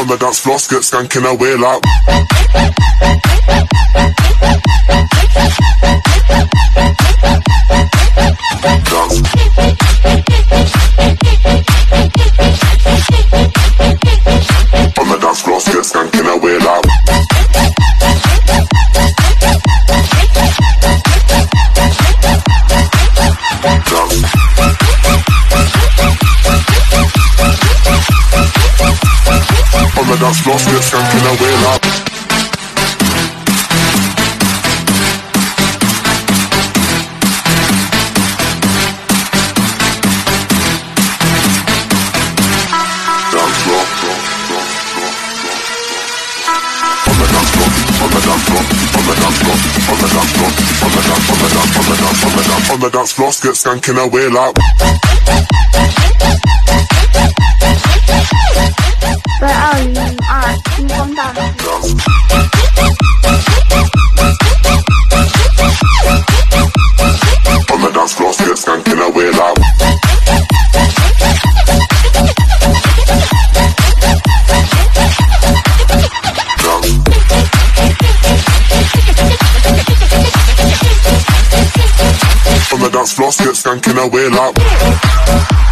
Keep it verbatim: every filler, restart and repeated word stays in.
On the dance floor, skirt skanking away like. Dance. On the dance floor, skirt skanking away like. Dance. On the dance floor, skirt skanking away like. Dance floor. On the dance floor, on the dance floor, on the dance floor, on the dance floor, on the dance, on the dance, on the dance, on the dance, on the dance floor, skirt skanking away like. 在二零零二星光大道。 On the dance floor, skirt skanking away like. Dance. On the dance floor, skirt skanking away like.